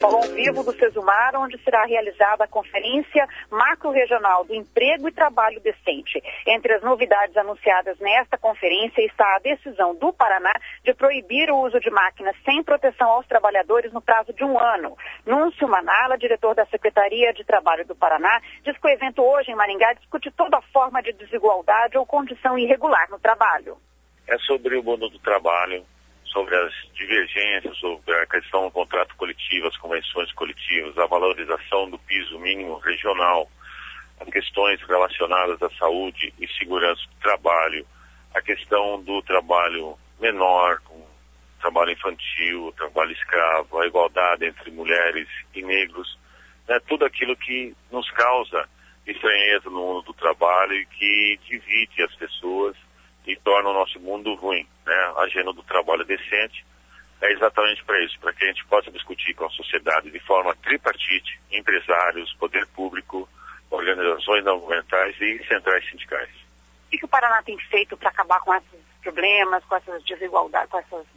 ao vivo do Sesumar, onde será realizada a Conferência Macro-Regional do Emprego e Trabalho Decente. Entre as novidades anunciadas nesta conferência está a decisão do Paraná de proibir o uso de máquinas sem proteção aos trabalhadores no prazo de 1 ano. Núncio Manala, diretor da Secretaria de Trabalho do Paraná, diz que o evento hoje em Maringá discute toda forma de desigualdade ou condição irregular no trabalho. É sobre o mundo do trabalho, sobre as divergências, sobre a questão do contrato coletivo, as convenções coletivas, a valorização do piso mínimo regional, as questões relacionadas à saúde e segurança do trabalho, a questão do trabalho menor, com trabalho infantil, trabalho escravo, a igualdade entre mulheres e negros, né? Tudo aquilo que nos causa estranheza no mundo do trabalho e que divide as pessoas e torna o nosso mundo ruim, né? A agenda do trabalho decente é exatamente para isso, para que a gente possa discutir com a sociedade de forma tripartite, empresários, poder público, organizações não governamentais e centrais sindicais. O que o Paraná tem feito para acabar com esses problemas, com essas desigualdades?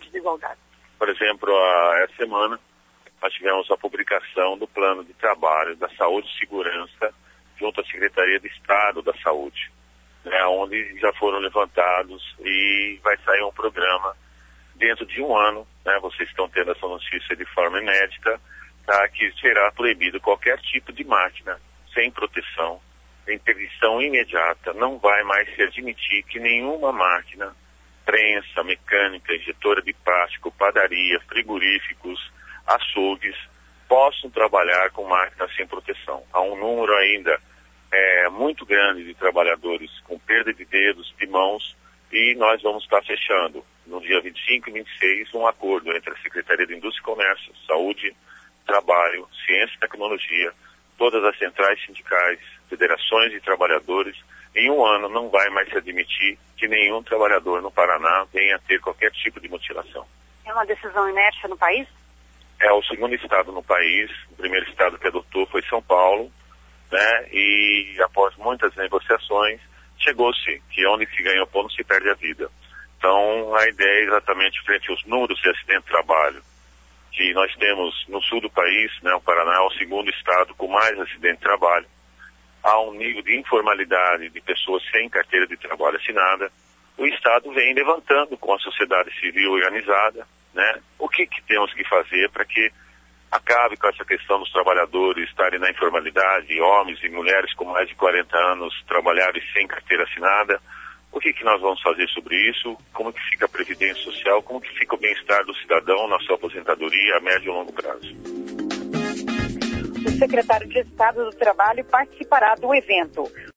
Por exemplo, essa semana nós tivemos a publicação do Plano de Trabalho da Saúde e Segurança junto à Secretaria de Estado da Saúde, né, onde já foram levantados e vai sair um programa dentro de 1 ano, né, vocês estão tendo essa notícia de forma inédita, tá, que será proibido qualquer tipo de máquina sem proteção, interdição imediata, não vai mais se admitir que nenhuma máquina, prensa, mecânica, injetora de plástico, padaria, frigoríficos, açougues, possam trabalhar com máquinas sem proteção. Há um número ainda muito grande de trabalhadores com perda de dedos, de mãos, e nós vamos estar fechando, no dia 25 e 26, um acordo entre a Secretaria de Indústria e Comércio, Saúde, Trabalho, Ciência e Tecnologia, todas as centrais sindicais, federações de trabalhadores. Em 1 ano não vai mais se admitir que nenhum trabalhador no Paraná venha a ter qualquer tipo de mutilação. É uma decisão inédita no país? É o segundo estado no país, o primeiro estado que adotou foi São Paulo, né? E após muitas negociações, chegou-se que onde se ganha o pão não se perde a vida. Então, a ideia é exatamente frente aos números de acidente de trabalho que nós temos no sul do país, né? O Paraná é o segundo estado com mais acidente de trabalho. Há um nível de informalidade de pessoas sem carteira de trabalho assinada. O estado vem levantando com a sociedade civil organizada, né? O que temos que fazer para que acabe com essa questão dos trabalhadores estarem na informalidade, homens e mulheres com mais de 40 anos trabalharem sem carteira assinada? O que nós vamos fazer sobre isso? Como que fica a previdência social? Como que fica o bem-estar do cidadão na sua aposentadoria a médio e longo prazo? O secretário de Estado do Trabalho participará do evento.